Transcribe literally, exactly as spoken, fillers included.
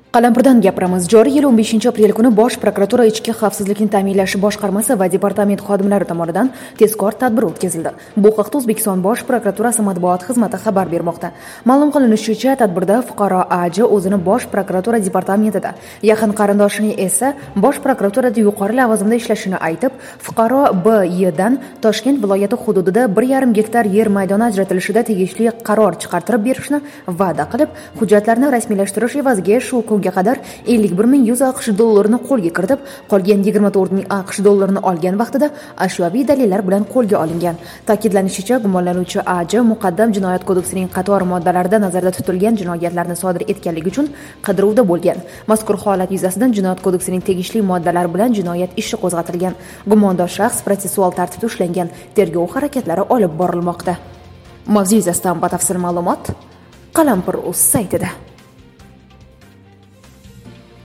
Qalampirdan gapiramiz. Joriy yil o'n beshinchi aprel kuni Bosh prokuratura Ichki xavfsizlikni ta'minlash boshqarmasi va departament xodimlari tomonidan tezkor tadbir o'tkazildi. Bu haqda O'zbekiston Bosh prokuraturasi matbuot xizmati xabar bermoqda. Ma'lum qilinishicha, tadbirda fuqaro A J o'zini Bosh prokuratura departamentida, yaqin qarindoshining esa Bosh prokuraturada yuqori lavozimda ishlashini aytib, fuqaro B Y dan Toshkent viloyati hududida bir yarim gektar yer maydoni ajratilishida tegishli qaror chiqartirib berishni va'da qilib, hujjatlarni rasmiylashtirish evaziga shu ga qadar ellik bir ming yuz AQSh dollarini qo'lga kiritib, qolgan yigirma to'rt ming AQSh dollarini olgan vaqtida ashyoviy dalillar bilan qo'lga olingan. Ta'kidlanishicha, gumonlanuvchi A J muqaddam jinoyat kodeksining qator moddalarida nazarda tutilgan jinoyatlarni sodir etganligi uchun qidiruvda bo'lgan. Mazkur holat yuzasidan jinoyat kodeksining tegishli moddalari bilan jinoyat ishi qo'zg'atilgan. Gumondor shaxs protsessual tartibda ushlangan. Tergov harakatlari olib borilmoqda. Mavzu yuzasidan batafsil ma'lumot Qalampir.uz saytida.